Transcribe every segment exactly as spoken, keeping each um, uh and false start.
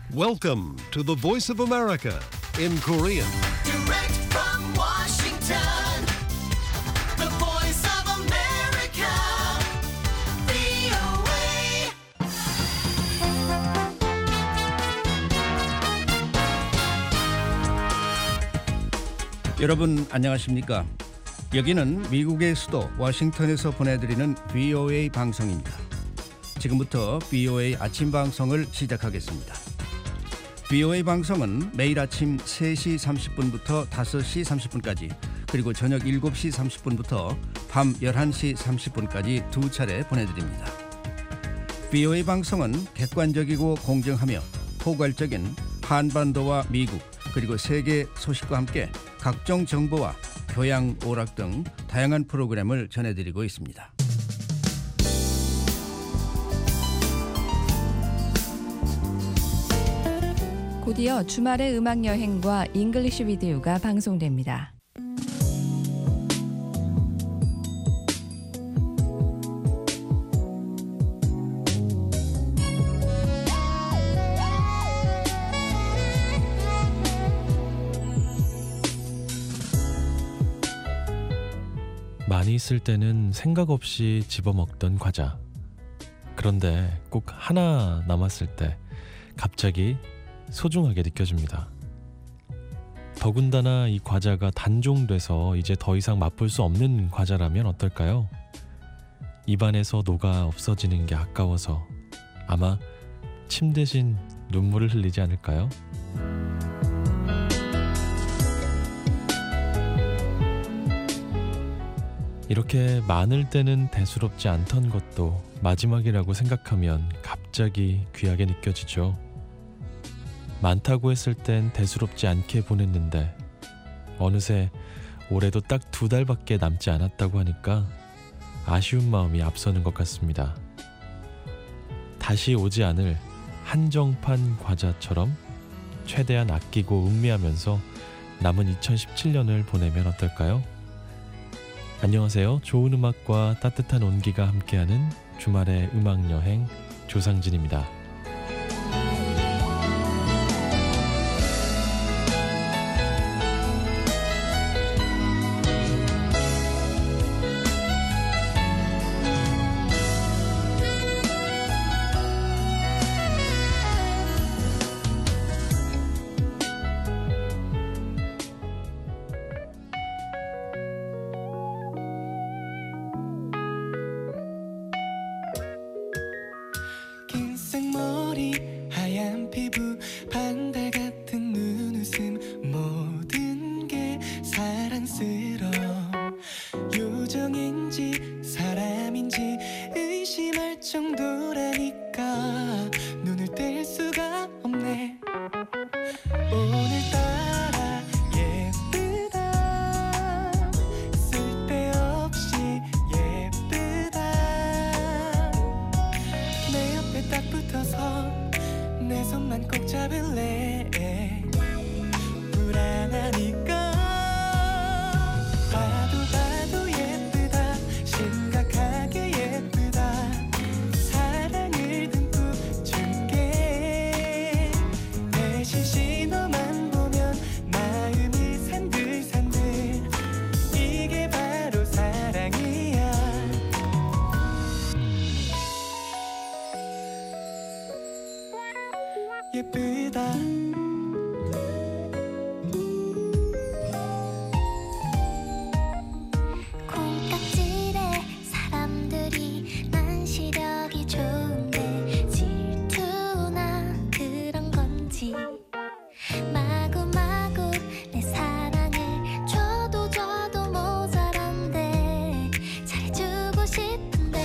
Welcome to the Voice of America in Korean. Direct from Washington, the voice of America, 브이오에이. 여러분 안녕하십니까? 여기는 미국의 수도 워싱턴에서 보내드리는 브이오에이 방송입니다. 지금부터 브이오에이 아침 방송을 시작하겠습니다. 브이오에이 방송은 매일 아침 세 시 삼십 분부터 다섯 시 삼십 분까지 그리고 저녁 일곱 시 삼십 분부터 밤 열한 시 삼십 분까지 두 차례 보내드립니다. 브이오에이 방송은 객관적이고 공정하며 포괄적인 한반도와 미국 그리고 세계 소식과 함께 각종 정보와 교양, 오락 등 다양한 프로그램을 전해드리고 있습니다. 곧이어 주말의 음악여행과 잉글리시 비디오가 방송됩니다. 많이 있을 때는 생각 없이 집어먹던 과자. 그런데 꼭 하나 남았을 때 갑자기 소중하게 느껴집니다. 더군다나 이 과자가 단종돼서 이제 더 이상 맛볼 수 없는 과자라면 어떨까요? 입안에서 녹아 없어지는 게 아까워서 아마 침 대신 눈물을 흘리지 않을까요? 이렇게 많을 때는 대수롭지 않던 것도 마지막이라고 생각하면 갑자기 귀하게 느껴지죠. 많다고 했을 땐 대수롭지 않게 보냈는데 어느새 올해도 딱 두 달밖에 남지 않았다고 하니까 아쉬운 마음이 앞서는 것 같습니다. 다시 오지 않을 한정판 과자처럼 최대한 아끼고 음미하면서 남은 이천십칠 년을 보내면 어떨까요? 안녕하세요. 좋은 음악과 따뜻한 온기가 함께하는 주말의 음악여행 조상진입니다. 하얀 피부 반달 같은 눈웃음 모든 게 사랑스러워. 요정인지 사람인지 의심할 정도라니까 눈을 뗄 수가 없네. 오늘따라 예쁘다 쓸데없이 예쁘다. 내 옆에 딱 붙어서 내 손만 꼭 잡을래. 불안하니까 봐도 봐도 예쁘다 심각하게 예쁘다. 사랑을 듬뿍 줄게. 대신 신호만 보면 마음이 산들산들. 이게 바로 사랑이야. 예쁘다. 콩깍지래 사람들이 난 시력이 좋은데 질투나 그런 건지 마구마구 내 사랑을 줘도 줘도 모자란데 잘해주고 싶은데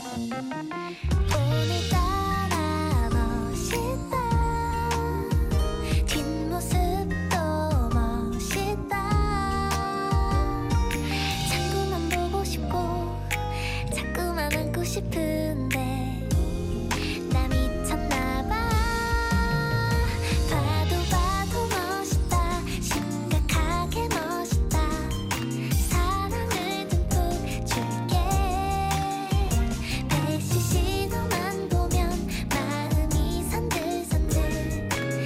오늘따라 멋있다. 뒷모습도 멋있다. 자꾸만 보고 싶고 자꾸만 안고 싶은데 나 미쳤나봐. 봐도 봐도 멋있다 심각하게 멋있다. 사랑을 듬뿍 줄게. 배신 신호만 보면 마음이 산들산들.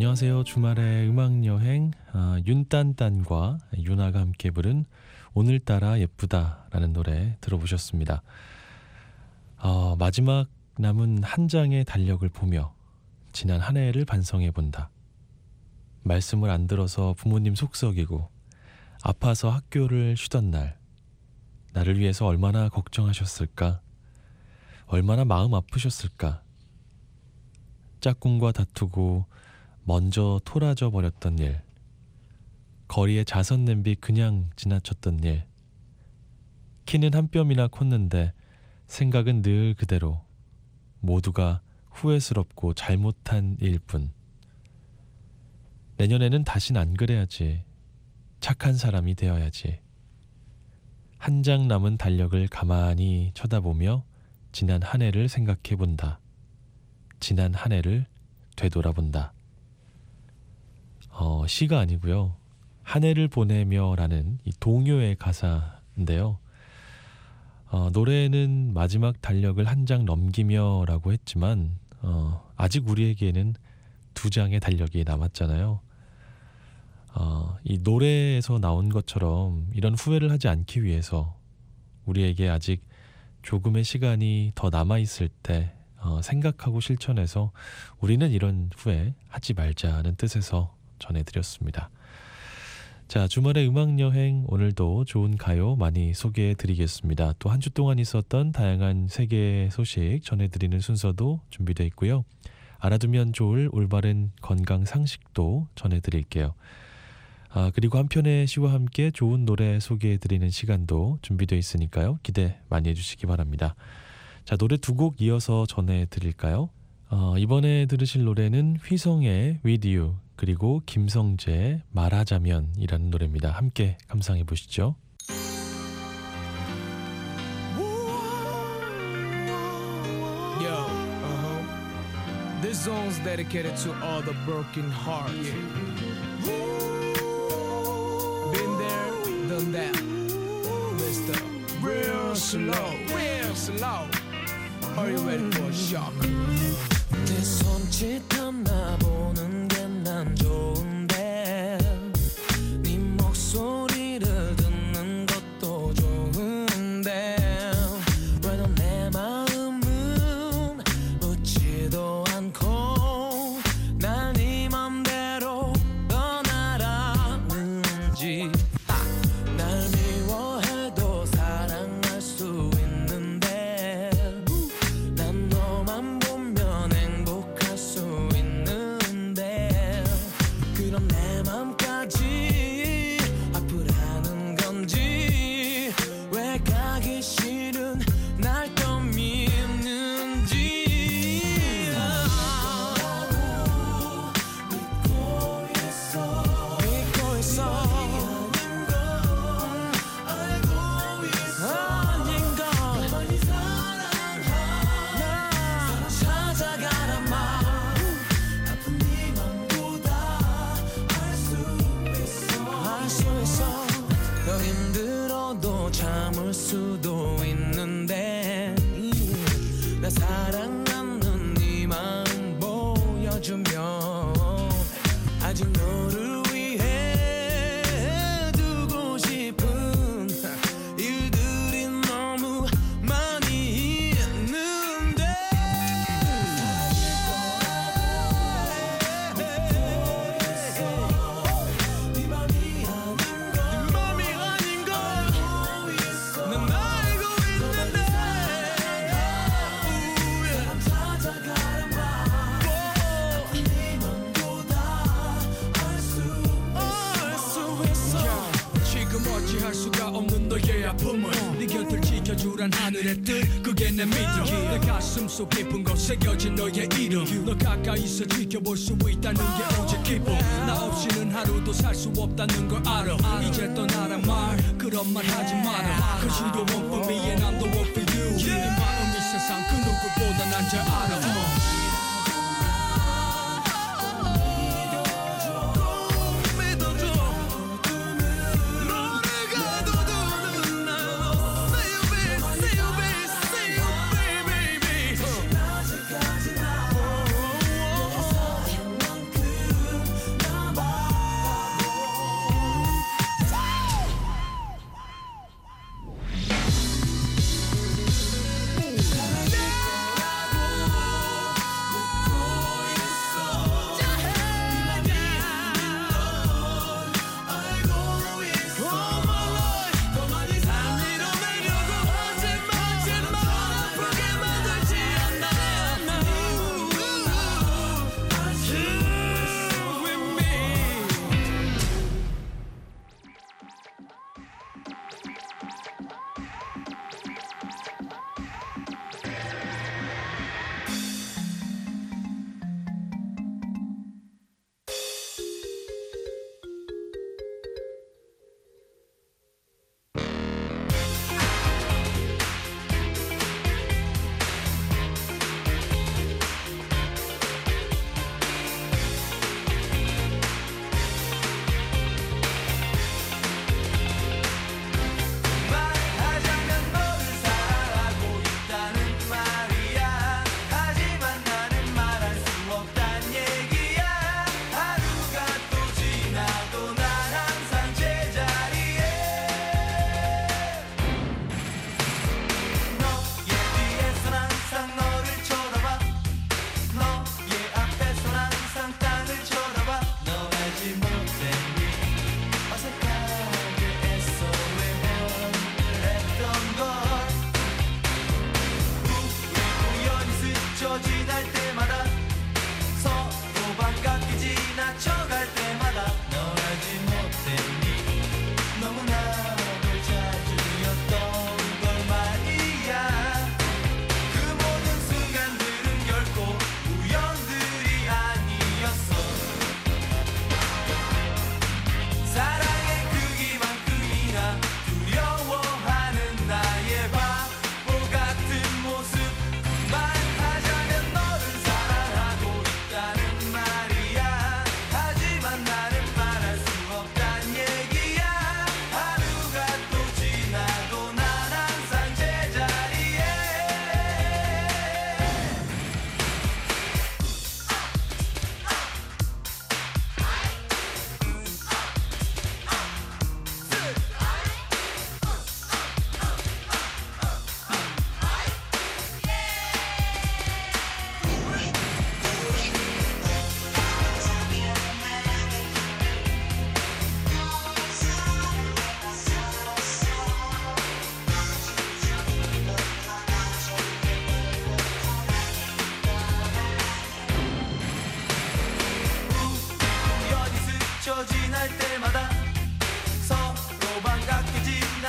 안녕하세요. 주말의 음악여행 아, 윤딴딴과 윤아가 함께 부른 오늘따라 예쁘다라는 노래 들어보셨습니다. 어, 마지막 남은 한 장의 달력을 보며 지난 한 해를 반성해본다. 말씀을 안 들어서 부모님 속썩이고 아파서 학교를 쉬던 날 나를 위해서 얼마나 걱정하셨을까? 얼마나 마음 아프셨을까? 짝꿍과 다투고 먼저 토라져 버렸던 일, 거리에 자선 냄비 그냥 지나쳤던 일, 키는 한 뼘이나 컸는데 생각은 늘 그대로 모두가 후회스럽고 잘못한 일뿐. 내년에는 다신 안 그래야지. 착한 사람이 되어야지. 한 장 남은 달력을 가만히 쳐다보며 지난 한 해를 생각해본다. 지난 한 해를 되돌아본다. 어, 시가 아니고요. 한 해를 보내며라는 이 동요의 가사인데요. 어, 노래는 마지막 달력을 한 장 넘기며라고 했지만 어, 아직 우리에게는 두 장의 달력이 남았잖아요. 어, 이 노래에서 나온 것처럼 이런 후회를 하지 않기 위해서 우리에게 아직 조금의 시간이 더 남아있을 때 어, 생각하고 실천해서 우리는 이런 후회 하지 말자는 뜻에서 전해드렸습니다. 자, 주말의 음악여행 오늘도 좋은 가요 많이 소개해드리겠습니다. 또 한 주 동안 있었던 다양한 세계 소식 전해드리는 순서도 준비되어 있고요. 알아두면 좋을 올바른 건강 상식도 전해드릴게요. 아, 그리고 한편의 시와 함께 좋은 노래 소개해드리는 시간도 준비되어 있으니까요. 기대 많이 해주시기 바랍니다. 자, 노래 두 곡 이어서 전해드릴까요? 어, 이번에 들으실 노래는 휘성의 With You 그리고 김성재의 말하자면이라는 노래입니다. 함께 감상해 보시죠. Yo, uh-huh. This song's dedicated to all the broken hearts. Yeah. Been there, done that. Mister Real Slow, real slow. Are you ready for a shock? 내 손짓 하나 보는 게 난 좋은데 네 목소리를 듣는 것도 좋은데 왜 넌 내 마음은 묻지도 않고 날 네 맘대로 떠나라는지 날 미워해도 사랑할 수 있는데 난 너만 보면 행복할 수 있는데 그럼 내 맘까지 아프라는 건지 왜 가기 싫은 날 또 믿는지 믿고 있어 믿고 있어 알고 있어 아닌 걸 많이 사랑하나 찾아가란 말 아픈 네 맘보다 알 수 있어 알 수 있어 너 힘들어도 참을 수도 있는데 나 사랑하는 네 마음 보여주면 아직 너를 위해 두고 싶은 일들이 너무 많이 있는데 네 맘이 아닌 걸 맘이 아닌 걸 난 알고 있는데 사람 찾아가란 말 네 맘보다 알 수 있어 지금 어찌할 수가 없는 너의 아픔을 네 곁을 지켜주란 하늘의 뜻 그게 내 믿음 내 가슴 속 깊은 곳에 새겨진 너의 이름 너 가까이서 지켜볼 수 있다는 게 오직 기쁨 나 없이는 하루도 살 수 없다는 걸 알아 이제 떠나란 말 그런 말 하지 마라 Cause you the one for me and I'm the one for you 네 마음이 세상 그 누구보다 난 잘 알아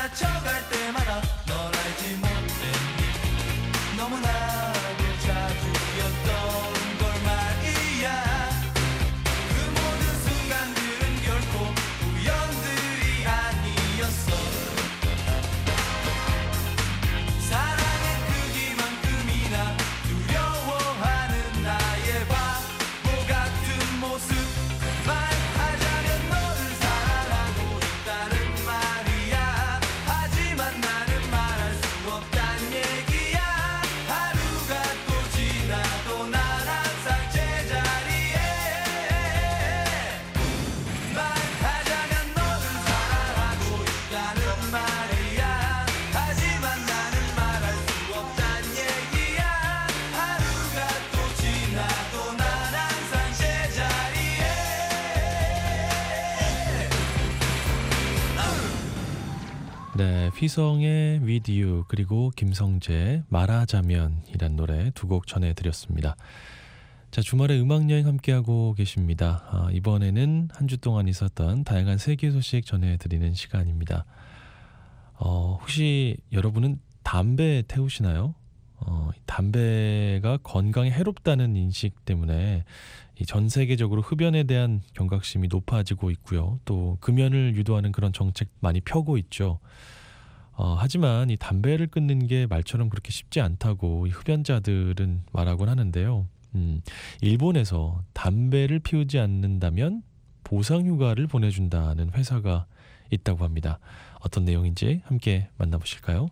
지나쳐갈 때마다 널 알지 못했니 너무나도 자주였던 걸 말이야 그 모든 순간들은 결코 우연들이 아니었어 사랑의 크기만큼이나 두려워하는 나의 바보 같은 모습 말하자면 너를 사랑하고 있다는 말이야 하지만 나는 말할 수 없단 얘기야 하루가 또 지나도 난 항상 제자리에 말하자면 너를 사랑하고 있다는 말이야 하지만 나는 말할 수 없단 얘기야 하루가 또 지나도 난 항상 제자리에 네, 휘성의 With You 그리고 김성재 말하자면이란 노래 두 곡 전해드렸습니다. 자, 주말에 음악여행 함께하고 계십니다. 아, 이번에는 한 주 동안 있었던 다양한 세계 소식 전해드리는 시간입니다. 어, 혹시 여러분은 담배 태우시나요? 어, 담배가 건강에 해롭다는 인식 때문에 이 전 세계적으로 흡연에 대한 경각심이 높아지고 있고요. 또 금연을 유도하는 그런 정책 많이 펴고 있죠. 어, 하지만 이 담배를 끊는 게 말처럼 그렇게 쉽지 않다고 이 흡연자들은 말하곤 하는데요. 음, 일본에서 담배를 피우지 않는다면 보상휴가를 보내준다는 회사가 있다고 합니다. 어떤 내용인지 함께 만나보실까요?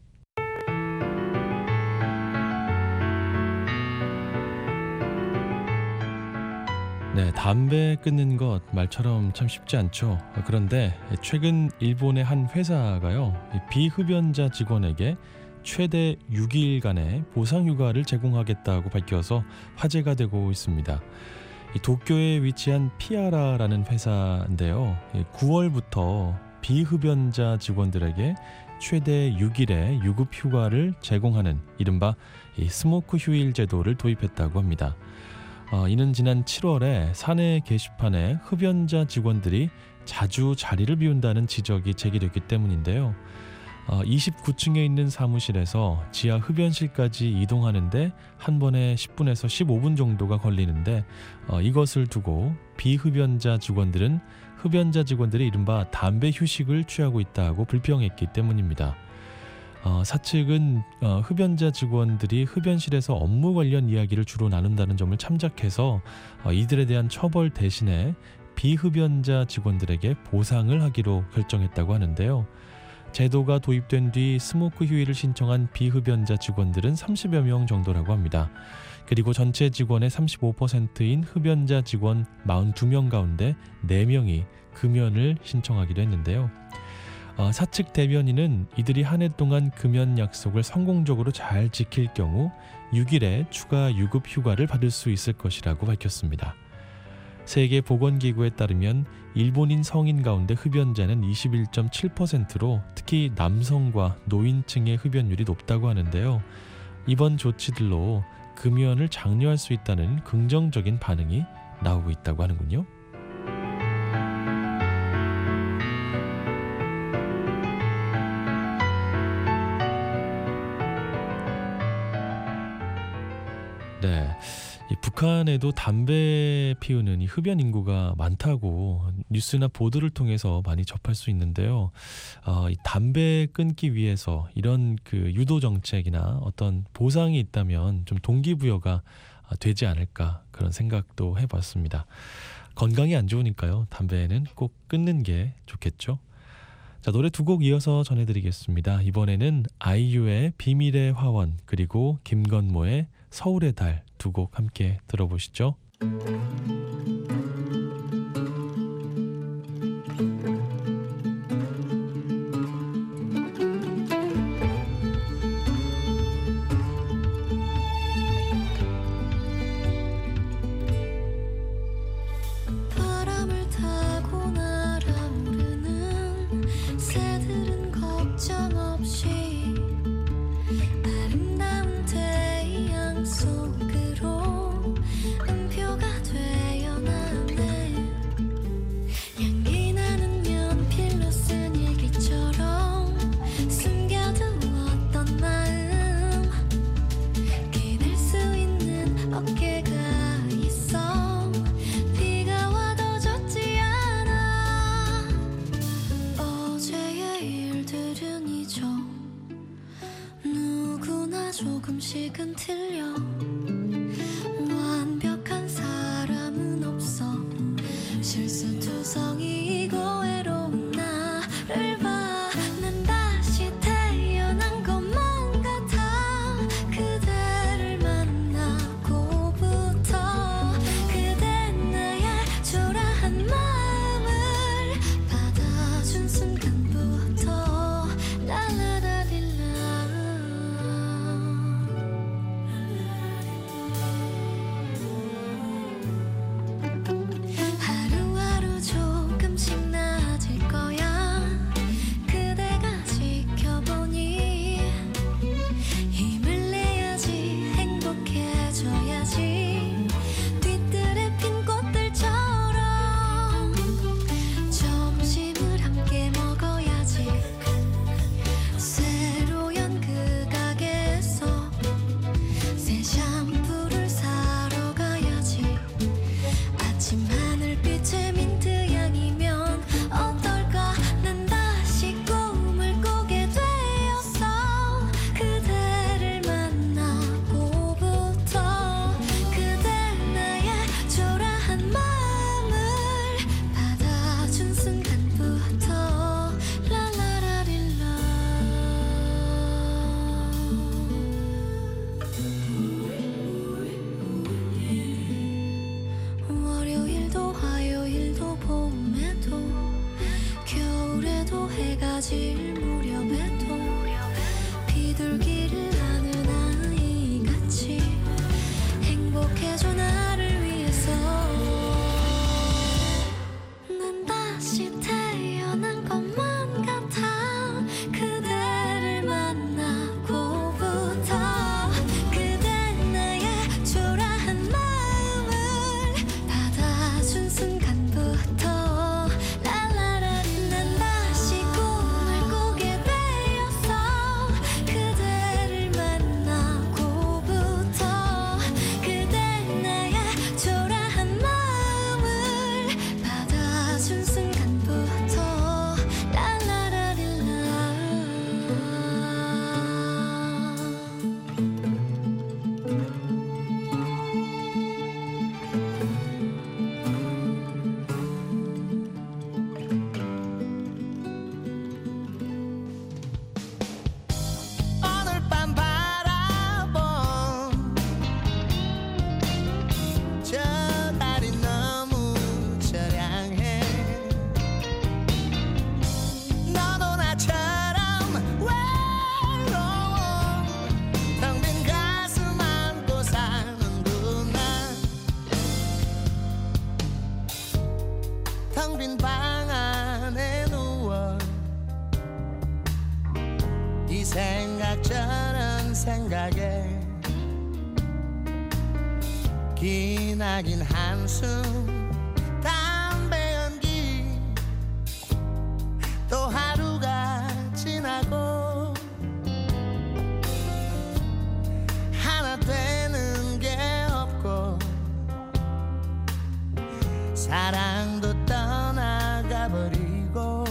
네, 담배 끊는 것 말처럼 참 쉽지 않죠. 그런데 최근 일본의 한 회사가요, 이 비흡연자 직원에게 최대 육 일간의 보상휴가를 제공하겠다고 밝혀서 화제가 되고 있습니다. 이 도쿄에 위치한 피아라라는 회사인데요, 구월부터 비흡연자 직원들에게 최대 육 일의 유급 휴가를 제공하는 이른바 이 스모크 휴일 제도를 도입했다고 합니다. 어, 이는 지난 칠월에 사내 게시판에 흡연자 직원들이 자주 자리를 비운다는 지적이 제기됐기 때문인데요. 어, 이십구 층에 있는 사무실에서 지하 흡연실까지 이동하는데 한 번에 십 분에서 십오 분 정도가 걸리는데 어, 이것을 두고 비흡연자 직원들은 흡연자 직원들이 이른바 담배 휴식을 취하고 있다고 불평했기 때문입니다. 어, 사측은 어, 흡연자 직원들이 흡연실에서 업무 관련 이야기를 주로 나눈다는 점을 참작해서 어, 이들에 대한 처벌 대신에 비흡연자 직원들에게 보상을 하기로 결정했다고 하는데요. 제도가 도입된 뒤 스모크 휴일을 신청한 비흡연자 직원들은 삼십여 명 정도라고 합니다. 그리고 전체 직원의 삼십오 퍼센트인 흡연자 직원 사십이 명 가운데 네 명이 금연을 신청하기로 했는데요. 어, 사측 대변인은 이들이 한 해 동안 금연 약속을 성공적으로 잘 지킬 경우 육 일의 추가 유급 휴가를 받을 수 있을 것이라고 밝혔습니다. 세계보건기구에 따르면 일본인 성인 가운데 흡연자는 이십일 점 칠 퍼센트로 특히 남성과 노인층의 흡연율이 높다고 하는데요. 이번 조치들로 금연을 장려할 수 있다는 긍정적인 반응이 나오고 있다고 하는군요. 네, 이 북한에도 담배 피우는 이 흡연 인구가 많다고 뉴스나 보도를 통해서 많이 접할 수 있는데요. 어, 이 담배 끊기 위해서 이런 그 유도 정책이나 어떤 보상이 있다면 좀 동기부여가 되지 않을까 그런 생각도 해봤습니다. 건강이 안 좋으니까요. 담배는 꼭 끊는 게 좋겠죠. 자, 노래 두 곡 이어서 전해드리겠습니다. 이번에는 아이유의 비밀의 화원 그리고 김건모의 서울의 달 두 곡 함께 들어보시죠. 바람을 타고 날아오르는 새들은 걱정 없이 아름다운 태양 속으로 음표가 되어나 조금씩은 틀려 완벽한 사람은 없어 실수투성이고 외로운 나를 봐 난 다시 태어난 것만 같아 그대를 만나고부터 그대 나의 초라한 마음을 받아준 순간부터 라라라릴라 하루하루 조금씩 나아질 거야 그대가 지켜보니 힘을 내야지 행복해져야지 뒤뜰에 핀 꽃들처럼 점심을 함께 먹어야지 새로 연 그 가게에서 새 샴푸를 사러 가야지 아침 하늘빛의 민트향이면 어떨까 난 다시 꿈을 꾸게 되었어 그대를 만나고부터 그대 나의 초라한 마음을 받아준 순간부터 라라라릴라 월요일도 화요일도 봄에도 겨울에도 해가 질 무렵에도 비둘기를 하는 아이같이 행복해져 나를 위해서 난 다시 태어난 것만 같아 그대를 만나고부터 그대 나의 초라한 마음을 받아준 순간부터 라라라 난 다시 꿈을 꾸게 되었어 그대를 만나고부터 그대 나의 초라한 마음을 받아준 순간부터 라라라릴라 오늘 밤 바라본 저 달이 너무 처량해 너도 나처럼 외로워 텅 빈 가슴 안고 사는구나 텅 빈 방 안에 누워 이 생각 저런 생각에 기나긴 한숨 담배 연기 또 하루가 지나고 하나 되는 게 없고 사랑도 떠나가버리고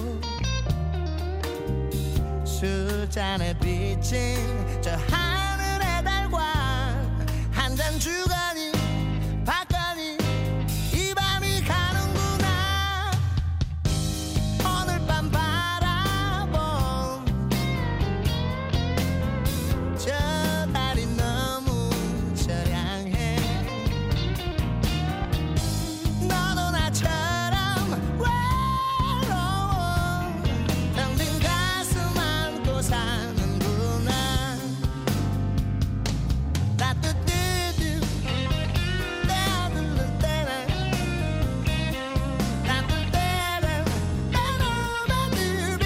술잔에 비친 저 하늘의 달과 한 잔 주거니 받거니 이 밤이 가는구나 오늘 밤 바라본 저 달이 너무 처량해 너도 나처럼 외로워 텅 빈 가슴 안고 사는구나 따뜻뜨뜻 따뜻뜨 따라 따뜻 따라 따라바드비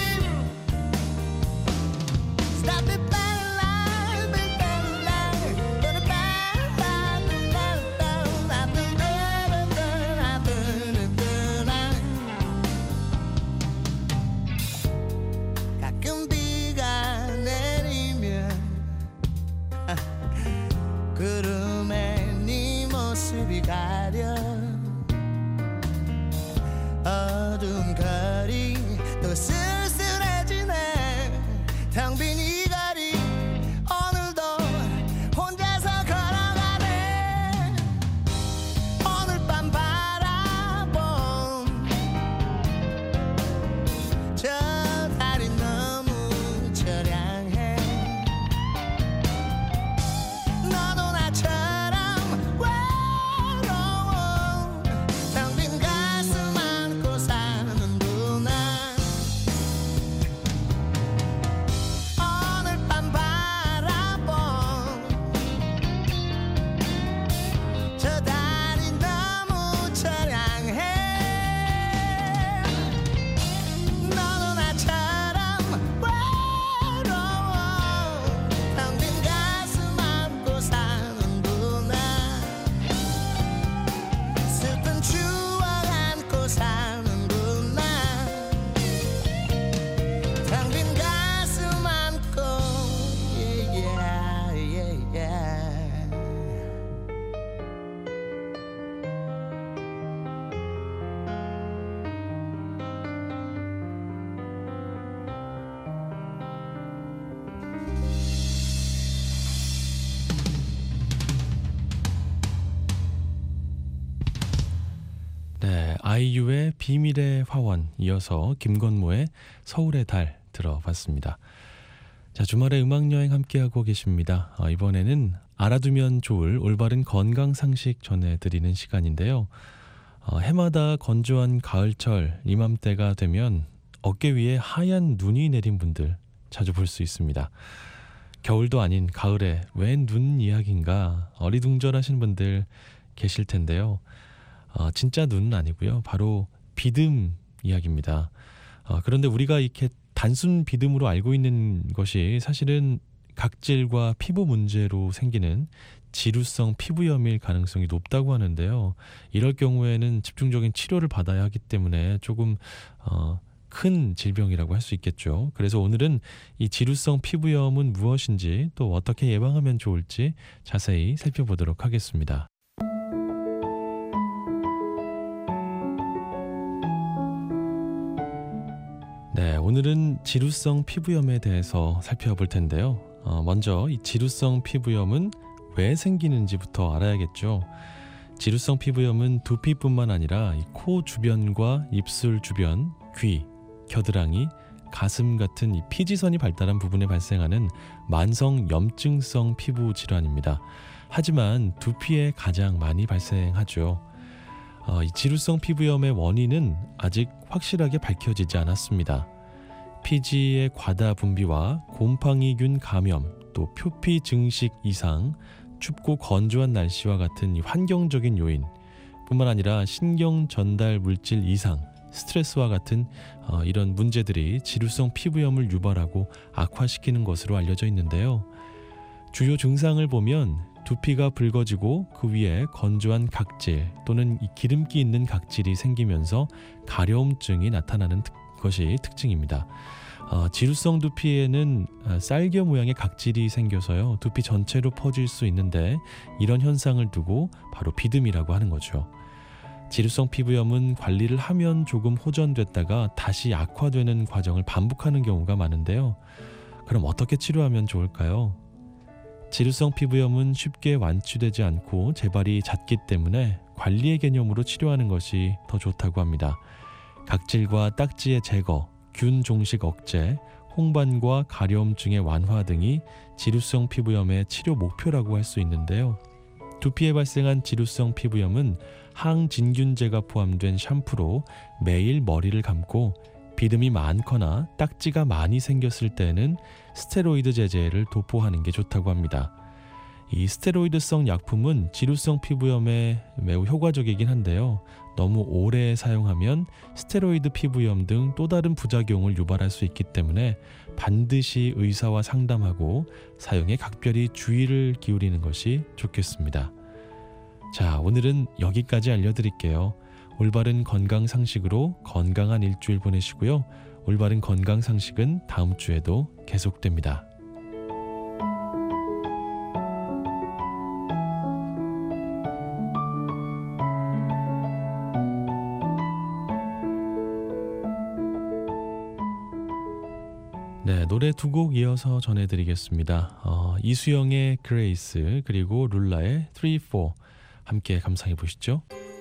Stop it 빨라 빨라 가끔 비가 내리면 구름에 네 모습이 가려 어두운 거리 또 쓸쓸해지네 텅 빈 이 거리 아이유의 비밀의 화원, 이어서 김건모의 서울의 달 들어봤습니다. 자, 주말에 음악여행 함께하고 계십니다. 어, 이번에는 알아두면 좋을 올바른 건강 상식 전해드리는 시간인데요. 어, 해마다 건조한 가을철 이맘때가 되면 어깨 위에 하얀 눈이 내린 분들 자주 볼 수 있습니다. 겨울도 아닌 가을에 웬 눈 이야기인가 어리둥절하신 분들 계실 텐데요. 어, 진짜 눈은 아니고요. 바로 비듬 이야기입니다. 어, 그런데 우리가 이렇게 단순 비듬으로 알고 있는 것이 사실은 각질과 피부 문제로 생기는 지루성 피부염일 가능성이 높다고 하는데요. 이럴 경우에는 집중적인 치료를 받아야 하기 때문에 조금 어, 큰 질병이라고 할 수 있겠죠. 그래서 오늘은 이 지루성 피부염은 무엇인지 또 어떻게 예방하면 좋을지 자세히 살펴보도록 하겠습니다. 네, 오늘은 지루성 피부염에 대해서 살펴볼 텐데요. 어, 먼저 이 지루성 피부염은 왜 생기는지부터 알아야겠죠. 지루성 피부염은 두피뿐만 아니라 이 코 주변과 입술 주변, 귀, 겨드랑이, 가슴 같은 이 피지선이 발달한 부분에 발생하는 만성 염증성 피부 질환입니다. 하지만 두피에 가장 많이 발생하죠. 어, 이 지루성 피부염의 원인은 아직 확실하게 밝혀지지 않았습니다. 피지의 과다 분비와 곰팡이균 감염, 또 표피 증식 이상, 춥고 건조한 날씨와 같은 이 환경적인 요인 뿐만 아니라 신경 전달 물질 이상, 스트레스와 같은 어, 이런 문제들이 지루성 피부염을 유발하고 악화시키는 것으로 알려져 있는데요. 주요 증상을 보면 두피가 붉어지고 그 위에 건조한 각질 또는 이 기름기 있는 각질이 생기면서 가려움증이 나타나는 특, 것이 특징입니다. 어, 지루성 두피에는 쌀겨 모양의 각질이 생겨서요. 두피 전체로 퍼질 수 있는데 이런 현상을 두고 바로 비듬이라고 하는 거죠. 지루성 피부염은 관리를 하면 조금 호전됐다가 다시 악화되는 과정을 반복하는 경우가 많은데요. 그럼 어떻게 치료하면 좋을까요? 지루성 피부염은 쉽게 완치되지 않고 재발이 잦기 때문에 관리의 개념으로 치료하는 것이 더 좋다고 합니다. 각질과 딱지의 제거, 균 종식 억제, 홍반과 가려움증의 완화 등이 지루성 피부염의 치료 목표라고 할 수 있는데요. 두피에 발생한 지루성 피부염은 항진균제가 포함된 샴푸로 매일 머리를 감고 비듬이 많거나 딱지가 많이 생겼을 때는 스테로이드 제제를 도포하는 게 좋다고 합니다. 이 스테로이드성 약품은 지루성 피부염에 매우 효과적이긴 한데요. 너무 오래 사용하면 스테로이드 피부염 등 또 다른 부작용을 유발할 수 있기 때문에 반드시 의사와 상담하고 사용에 각별히 주의를 기울이는 것이 좋겠습니다. 자, 오늘은 여기까지 알려드릴게요. 올바른 건강 상식으로 건강한 일주일 보내시고요. 올바른 건강 상식은 다음 주에도 계속됩니다. 네, 노래 두 곡 이어서 전해드리겠습니다. 어, 이수영의 그레이스 그리고 룰라의 쓰리, 포 함께 감상해 보시죠.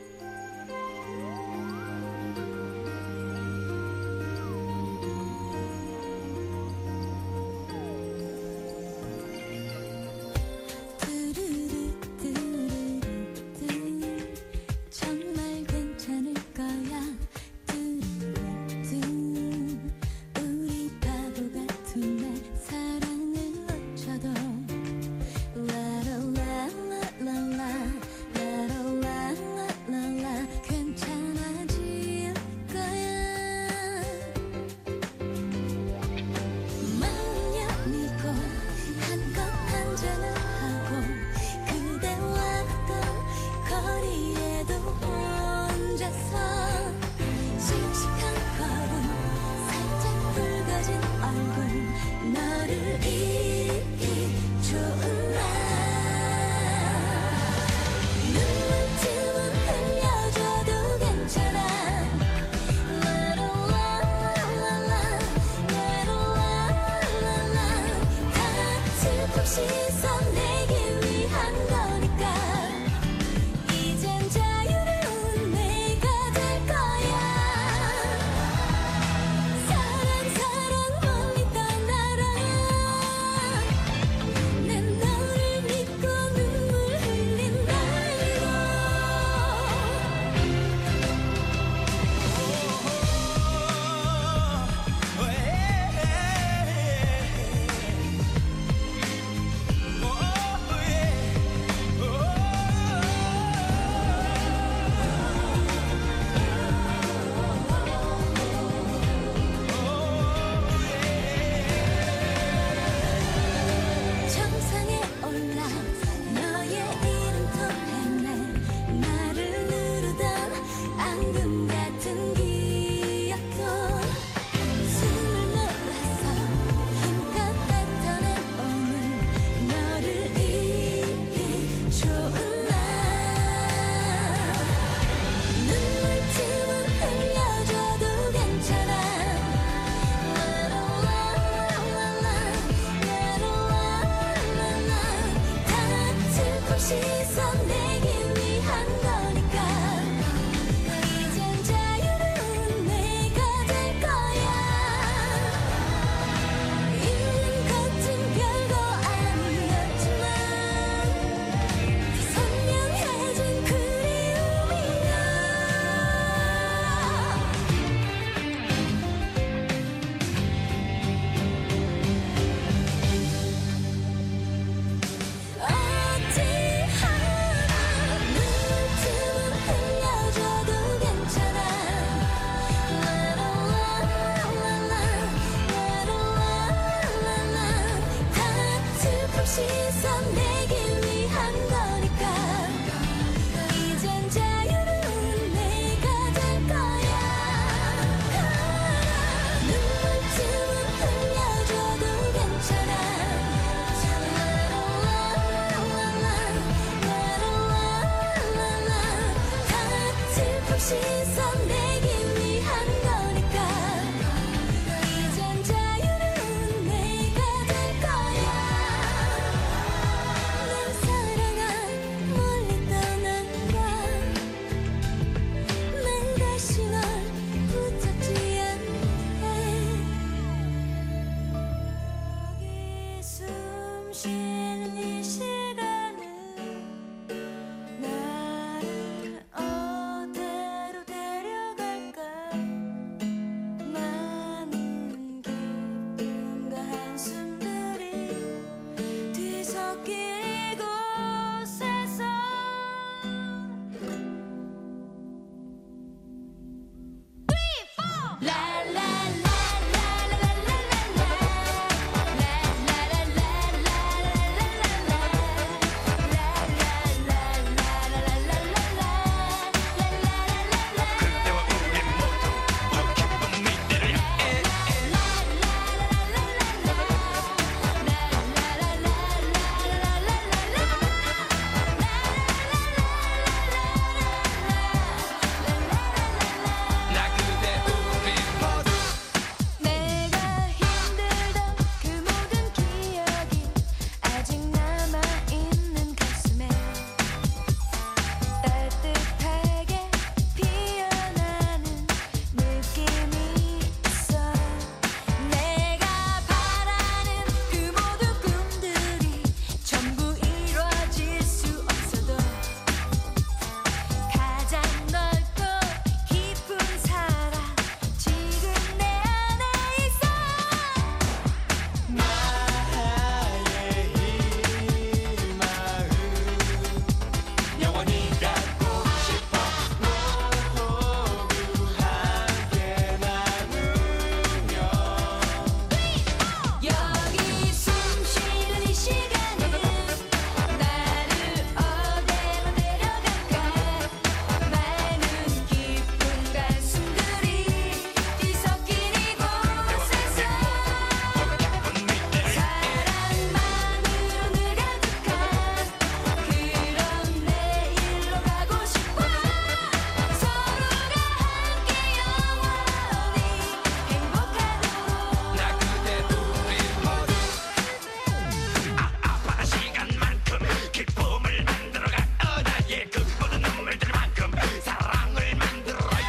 정말 괜찮을 거야. 우리 바보 같은 날 사랑을 놓쳐도 라라라라라라 라라라라라 시선 내게 위한 거니까 이젠 자유로운 내가 될 거야. 눈물쯤은 흘려줘도 괜찮아. 슬픔 시선 내게 위한 거니까 이젠 자유로운 내가 될 거야. 난 사랑아 멀리 떠난다. 난 다시 널 붙잡지 않네. 여기 숨 쉬는 이 시간은 나를 어디로 데려갈까. 많은 기쁨과 한숨들이 뒤섞인 이곳에서 내가 힘들던 그 모든 기억이 아직 남아있는 가슴에 따뜻하게 피어나는 느낌이 있어. 내가 바라는 그 모든 꿈들이 전부 이루어질 수 없어도 가장 넓고 깊은 사랑 지금 내 안에 있어. 여기 숨 쉬는 이 시간은 나를 어디로 데려갈까. 많은 기쁨과 한숨들이 뒤섞인 이곳에서 사랑만으로 가득한 그런 내일로 가고 싶어. 서로가 함께 영원히 행복하도록. 나 그대 우리 모두 아파 시간만큼 기쁨을 만들어가. 나의 그 모든 눈물들만큼 사랑을 만들어요.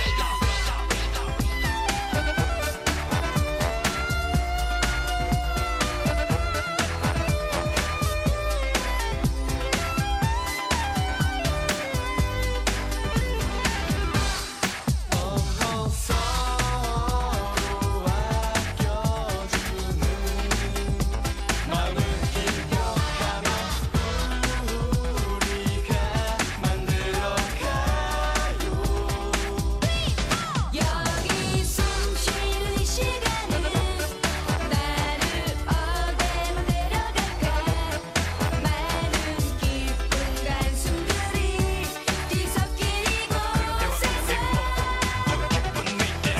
여기 숨 쉬는 이 시간은 나를 어디로 데려갈까. 많은 기쁨과 한숨들이 뒤섞인 이곳에서 사랑만으로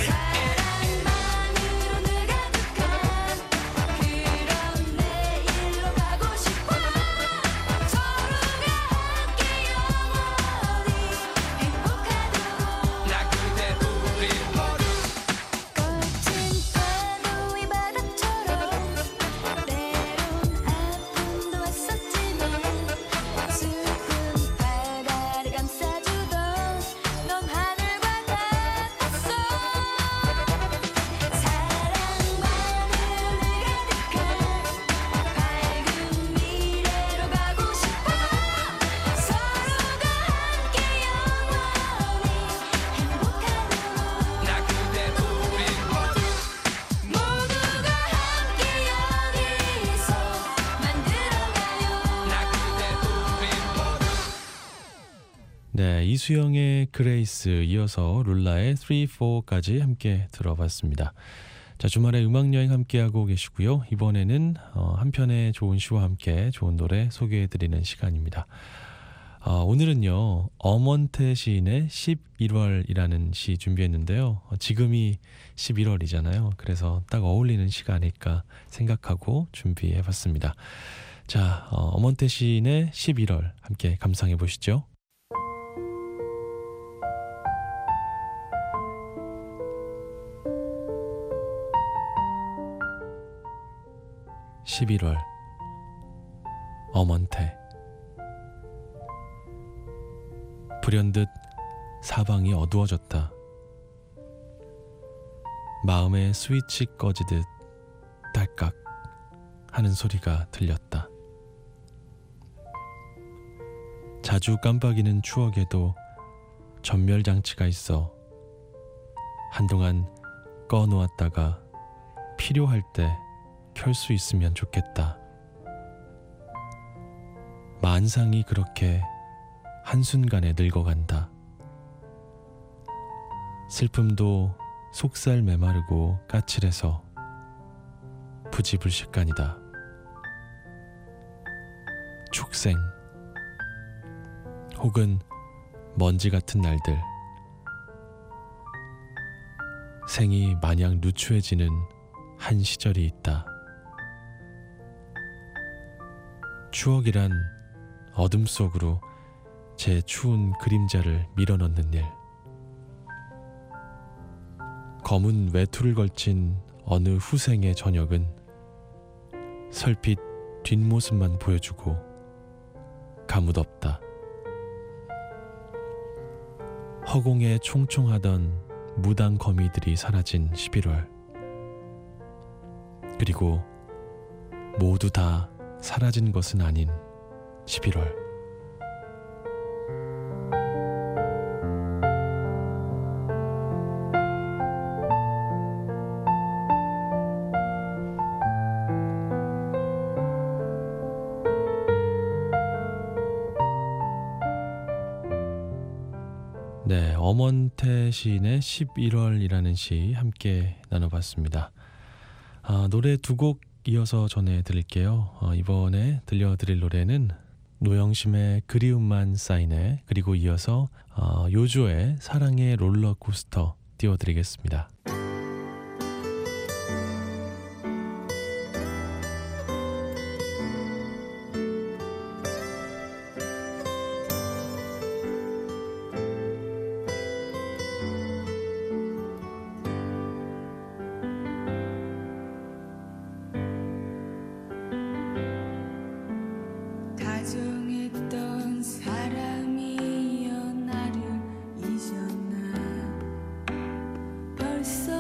가득한 그런 내일로 가고 싶어. 서로가 함께 영원히 행복하도록. 나 그대 우리 모두 거친 파도의 바람처럼 때론 아픔도 왔었지만 슬픈 바다를 감싸주던 넌 하늘과 같았어. 사랑만으로 가득한 밝은 미래로 가고 싶어. 서로가 함께 영원히 행복하도록. 나 그대 우리 모두 모두가 함께 여기서 만들어가요. 나 그대 우리 모두. 네, 이수영의 그레이스 이어서 룰라의 쓰리, 포까지 함께 들어봤습니다. 자, 주말에 음악여행 함께하고 계시고요. 이번에는 어, 한 편의 좋은 시와 함께 좋은 노래 소개해드리는 시간입니다. 어, 오늘은요, 엄원태 시인의 십일월이라는 시 준비했는데요. 어, 지금이 십일월이잖아요. 그래서 딱 어울리는 시가 아닐까 생각하고 준비해봤습니다. 자, 어, 엄원태 시인의 십일월 함께 감상해 보시죠. 십일월 엄원태. 불현듯 사방이 어두워졌다. 마음의 스위치 꺼지듯 딸깍 하는 소리가 들렸다. 자주 깜빡이는 추억에도 전멸장치가 있어 한동안 꺼놓았다가 필요할 때 켤 수 있으면 좋겠다. 만상이 그렇게 한순간에 늙어간다. 슬픔도 속살 메마르고 까칠해서 부지불식간이다. 축생 혹은 먼지 같은 날들, 생이 마냥 누추해지는 한 시절이 있다. 추억이란 어둠 속으로 제 추운 그림자를 밀어넣는 일. 검은 외투를 걸친 어느 후생의 저녁은 설핏 뒷모습만 보여주고 가뭇없다. 허공에 총총하던 무당 거미들이 사라진 십일월. 그리고 모두 다 사라진 것은 아닌 십일월. 네, 엄원태 시인의 십일월이라는 시 함께 나눠봤습니다. 아, 노래 두 곡 이어서 전해드릴게요. 어, 이번에 들려드릴 노래는 노영심의 그리움만 쌓이네, 그리고 이어서 어, 요조의 사랑의 롤러코스터 띄워드리겠습니다. 다정했던 사람이여 나를 잊었나. 벌써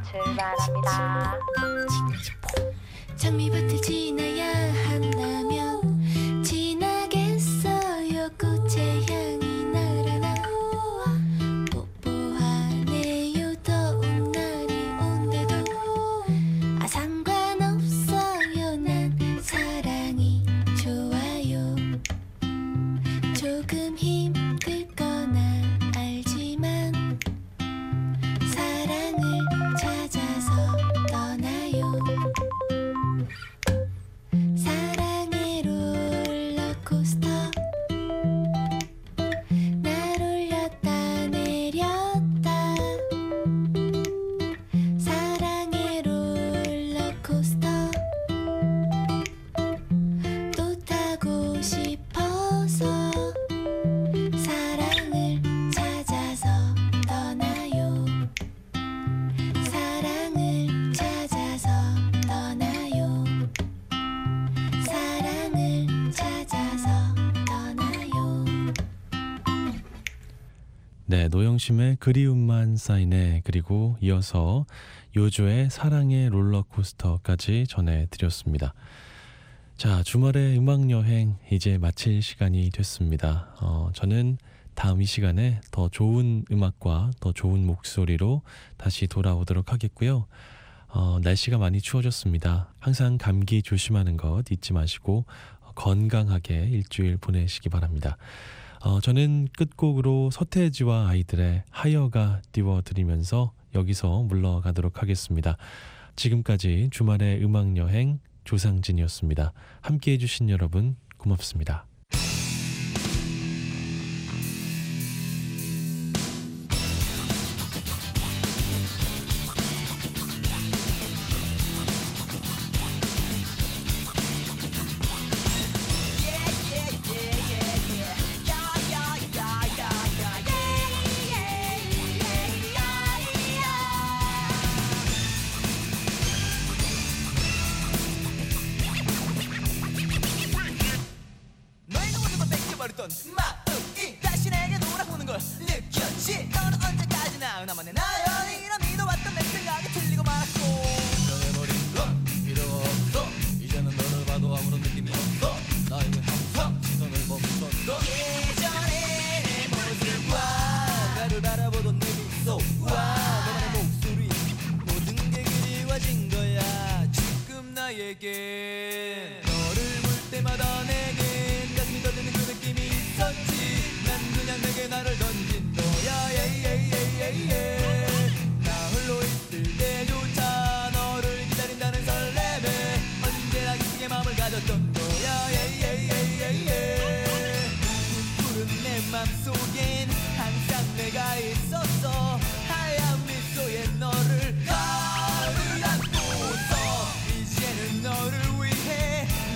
출발합니다. 장미밭을 지나야 한다면 지나겠어요. 꽃의 향이 날아나 뽀뽀하네요. 더운 날이 온데도 아 상관없어요. 난 사랑이 좋아요. 조금 힘들거나 알지만 사랑을 찾아서 떠나요. 사랑의 롤러코스터 날 올렸다 내렸다. 사랑의 롤러코스터 또 타고 싶어서 사랑을 찾아서 떠나요. 사랑을 찾아서 떠나요. 사랑을 찾아서 떠나요. 네, 노영심의 그리움만 쌓이네, 그리고 이어서 요조의 사랑의 롤러코스터까지 전해드렸습니다. 자, 주말의 음악여행 이제 마칠 시간이 됐습니다. 어, 저는 다음 이 시간에 더 좋은 음악과 더 좋은 목소리로 다시 돌아오도록 하겠고요. 어, 날씨가 많이 추워졌습니다. 항상 감기 조심하는 것 잊지 마시고 건강하게 일주일 보내시기 바랍니다. 어, 저는 끝곡으로 서태지와 아이들의 하여가 띄워드리면서 여기서 물러가도록 하겠습니다. 지금까지 주말의 음악여행 조상진이었습니다. 함께해 주신 여러분 고맙습니다. 너희가 모든 걸 뺏겨버렸던 마음이 다시 내게 돌아오는 걸 느꼈지. 너는 언제까지나 나만의 나연이라 믿어왔던 내 생각이 틀리고 말았고 변해버린 건 필요 없어. 이제는 너를 봐도 아무런 느낌이 없어. 나에겐 항상 시선을 멈췄어. 예전의 내 모습과 나를 바라보던 내 미소와 너만의 목소리 모든 게 그리워진 거야. 지금 나에겐 너를 볼 때마다 내겐 가슴이 떨리는 그 느낌이 있었지. 난 그냥 내게 나를 던진 너야. 예예예예예. 나 홀로 있을 때조차 너를 기다린다는 설렘에 언제나 깊게 마음을 가졌던 거야. 예예예예예. 푸른 내 맘속엔 항상 내가 있었어. 하얀 미소에 너를 가을 안고서 이제는 너를 위해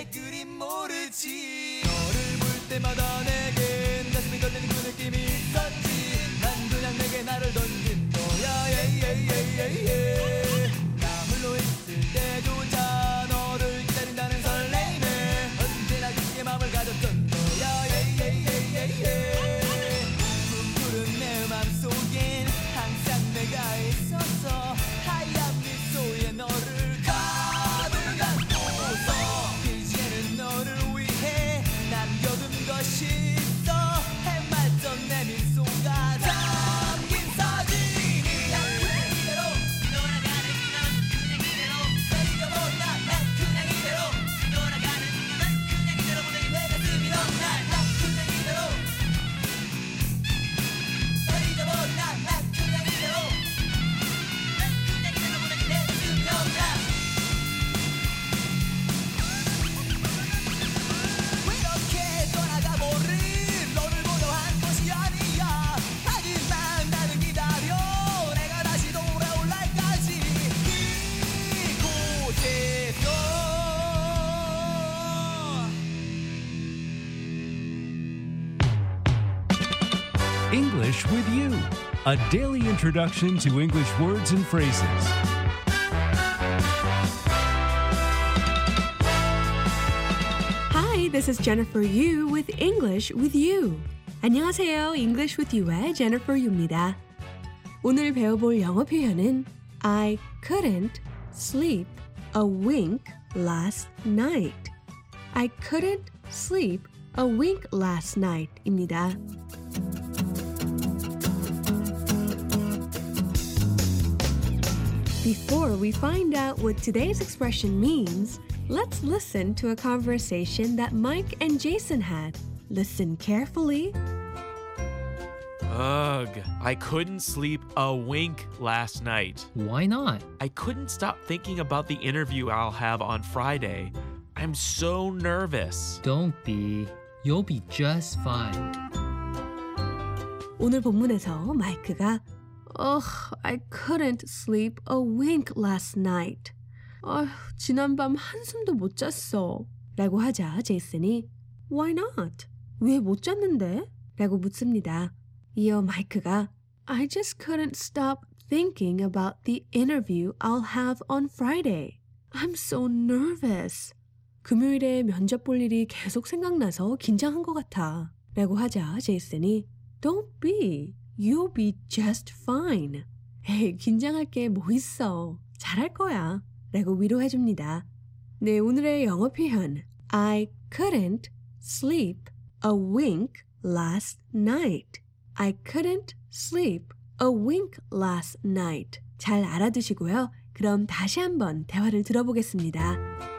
내 그림 모르지 너를 볼 때마다 내겐 가슴이 떨리는 그 느낌이 있었지 난 그냥 내게 나를 던진 거야 예예예예예 나 홀로 있을 때조차 너를 기다린다는 설레임에 언제나 깊게 마음을 가졌던 거야 예예예예예 푸른 내 맘속엔 항상 내가 있었어 하얀 미소에 너를 가득 안고서 이제는 너를 위해 남겨둔 것이 있어 해맑던 내 미소가 담긴 사진이 난 그냥 이대로 돌아가는 넌 그냥 이대로 잊어버린 난 그냥 이대로 돌아가는 넌 그냥 이대로 보내 내 가슴이 넌날 난 그냥 이대로 잊어버린 난 그냥 이대로 난 그냥 이대로 보내 내 가슴이 넌날 이렇게 떠나가 버린 너를 보려 한 것이 아니야 하지만 나는 기다려 내가 다시 돌아올 날까지 이곳에서 English with You, a daily introduction to English words and phrases. Hi, this is Jennifer Yu with English with You. 안녕하세요. English with You의 Jennifer Yu입니다. 오늘 배워볼 영어 표현은 I couldn't sleep a wink last night. I couldn't sleep a wink last night 입니다. Before we find out what today's expression means, let's listen to a conversation that Mike and Jason had. Listen carefully. Ugh, I couldn't sleep a wink last night. Why not? I couldn't stop thinking about the interview I'll have on Friday. I'm so nervous. Don't be. You'll be just fine. 오늘 본문에서 마이크가 Ugh, I couldn't sleep a wink last night. 아휴, 지난밤 한숨도 못 잤어. 라고 하자 제이슨이 Why not? 왜 못 잤는데? 라고 묻습니다. 이어 마이크가 I just couldn't stop thinking about the interview I'll have on Friday. I'm so nervous. 금요일에 면접 볼 일이 계속 생각나서 긴장한 것 같아. 라고 하자 제이슨이 Don't be. You'll be just fine. 에이, 긴장할 게 뭐 있어. 잘할 거야. 라고 위로해줍니다. 네, 오늘의 영어 표현 I couldn't sleep a wink last night. I couldn't sleep a wink last night. 잘 알아두시고요. 그럼 다시 한번 대화를 들어보겠습니다.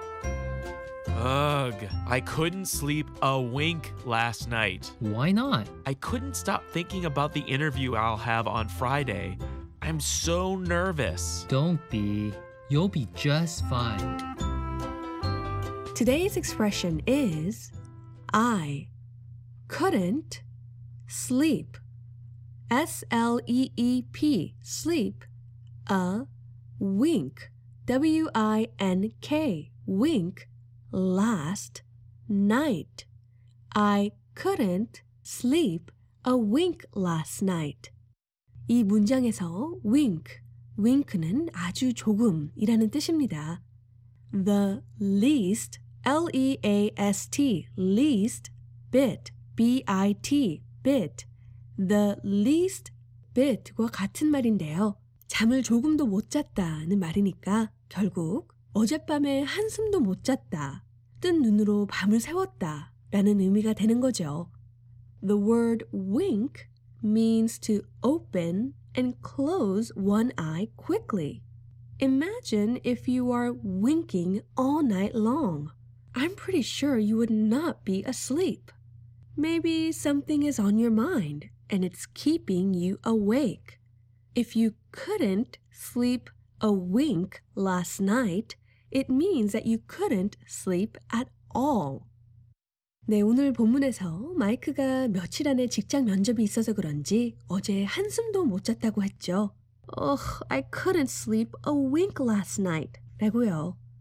Ugh, I couldn't sleep a wink last night. Why not? I couldn't stop thinking about the interview I'll have on Friday. I'm so nervous. Don't be. You'll be just fine. Today's expression is I couldn't sleep. S L E E P, sleep. A wink. W I N K, wink. Last night. I couldn't sleep a wink last night. 이 문장에서 wink, wink는 아주 조금이라는 뜻입니다. The least, L E A S T, least, bit, B I T, bit, the least bit과 같은 말인데요. 잠을 조금도 못 잤다는 말이니까 결국 어젯밤에 한숨도 못 잤다, 뜬 눈으로 밤을 새웠다 라는 의미가 되는 거죠. The word wink means to open and close one eye quickly. Imagine if you are winking all night long. I'm pretty sure you would not be asleep. Maybe something is on your mind and it's keeping you awake. If you couldn't sleep a wink last night, it means that you couldn't sleep at all. 네, 오늘 본문에서 마이크가 며칠 안에 직장 면접이 있어서 그런지 어제 한숨도 못 잤다고 했죠. Ugh, I couldn't sleep a wink last night. 라고요.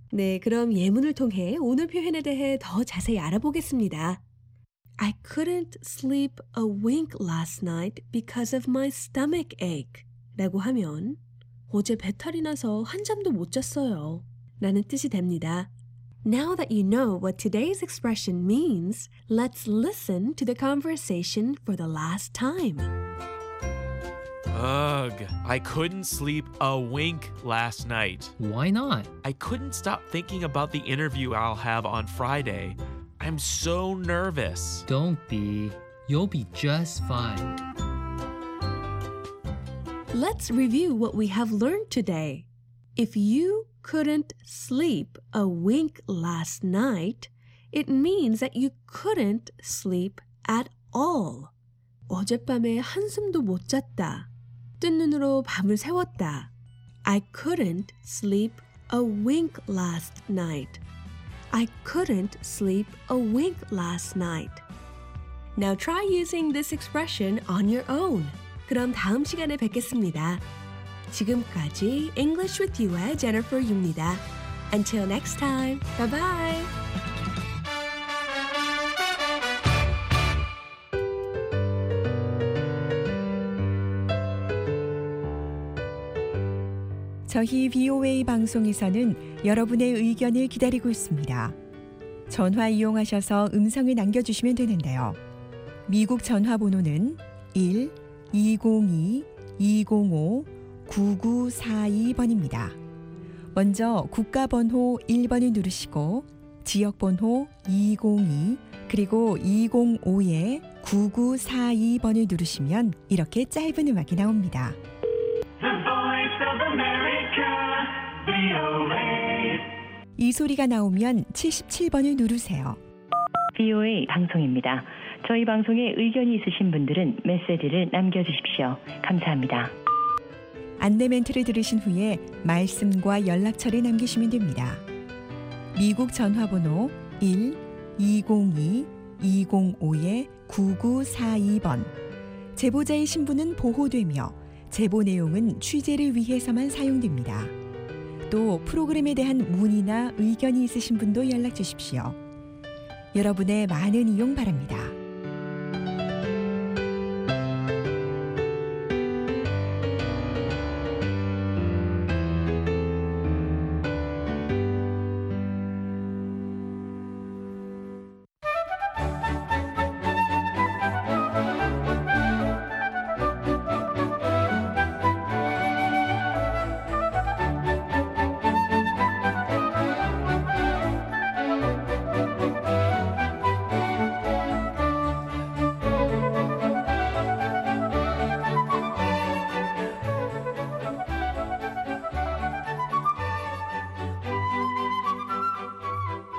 네, 그럼 예문을 통해 오늘 표현에 대해 더 자세히 알아보겠습니다. I couldn't sleep a wink last night because of my stomach ache. 라고 하면 어제 배탈이 나서 한잠도 못 잤어요. 라는 뜻이 됩니다. Now that you know what today's expression means, let's listen to the conversation for the last time. Ugh, I couldn't sleep a wink last night. Why not? I couldn't stop thinking about the interview I'll have on Friday. I'm so nervous. Don't be. You'll be just fine. Let's review what we have learned today. If you couldn't sleep a wink last night, it means that you couldn't sleep at all. 어젯밤에 한숨도 못 잤다. 뜬 눈으로 밤을 새웠다. I couldn't sleep a wink last night. I couldn't sleep a wink last night. Now try using this expression on your own. 그럼 다음 시간에 뵙겠습니다. 지금까지 English with You의 Jennifer Yu입니다. Until next time, bye bye. 저희 비오에이 방송에서는 여러분의 의견을 기다리고 있습니다. 전화 이용하셔서 음성을 남겨주시면 되는데요. 미국 전화번호는 일 이공이 이공오 구구사이 번입니다. 먼저 국가번호 일 번을 누르시고 지역번호 이공이 그리고 이공오에 구구사이 번을 누르시면 이렇게 짧은 음악이 나옵니다. 이 소리가 나오면 칠십칠 번을 누르세요. 비오에이 방송입니다. 저희 방송에 의견이 있으신 분들은 메시지를 남겨주십시오. 감사합니다. 안내 멘트를 들으신 후에 말씀과 연락처를 남기시면 됩니다. 미국 전화번호 일 이공이 이공오에 구구사이 번. 제보자의 신분은 보호되며 제보 내용은 취재를 위해서만 사용됩니다. 또 프로그램에 대한 문의나 의견이 있으신 분도 연락 주십시오. 여러분의 많은 이용 바랍니다.